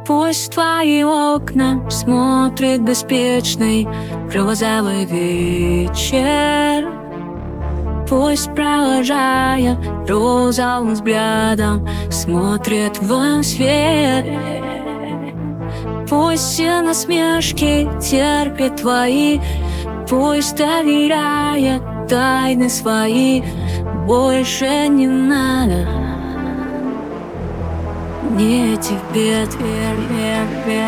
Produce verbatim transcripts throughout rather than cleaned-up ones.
Пусть твои окна смотрит беспечный розовый вечер. Пусть, провожая розовым взглядом, смотрит во свет. Пусть все насмешки терпит твои, пусть доверяет тайны свои. Больше не надо мне тебе, тебе.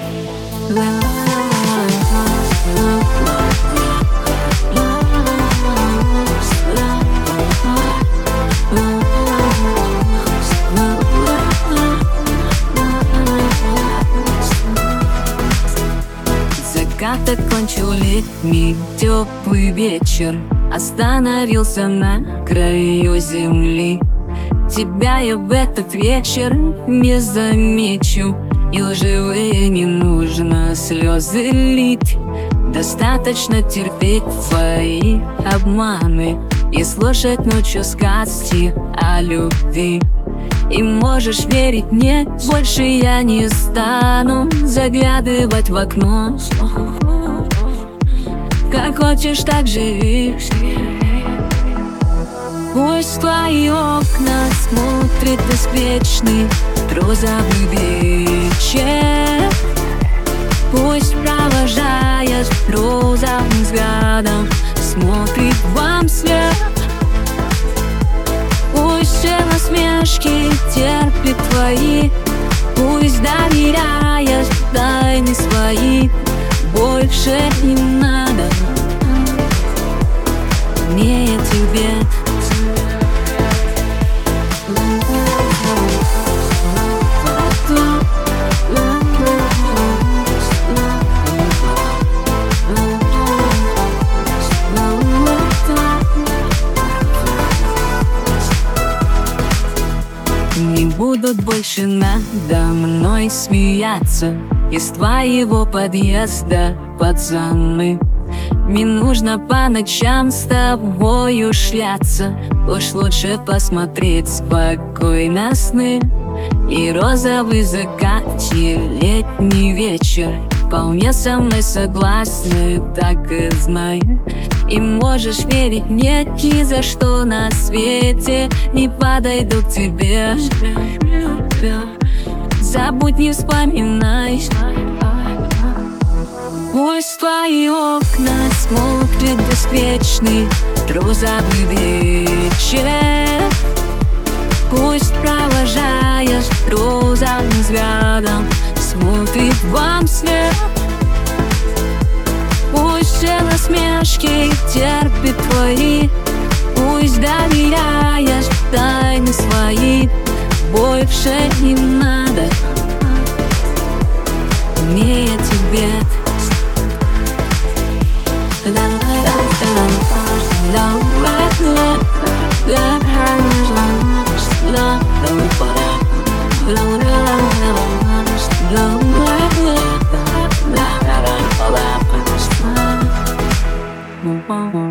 Закат окончил летний теплый вечер, остановился на краю земли. Тебя я в этот вечер не замечу, и лживые не нужно слезы лить. Достаточно терпеть твои обманы и слушать ночью сказки о любви. И можешь верить мне, больше я не стану заглядывать в окно. Как хочешь, так живи. Пусть твои окна смотрит беспечный розовый вечер. Пусть, провожая розовым взглядом, смотрит вам след. Пусть все насмешки терпит твои, пусть доверяешь тайны свои. Больше не надо мне тебе. Не будут больше надо мной смеяться из твоего подъезда, пацаны. Не нужно по ночам с тобою шляться, уж лучше посмотреть спокойно сны. И розовый закат, и летний вечер вполне со мной согласны, так и знай. И можешь верить мне, ни за что на свете не подойду к тебе. Забудь, не вспоминай. Пусть твои окна смотрит беспечный розовый вечер. Пусть, провожаешь розовым взглядом, смотрит вам след. Пусть все насмешки терпит твои, пусть доверяешь тайны свои. Больше не надо мне тебе. Wow.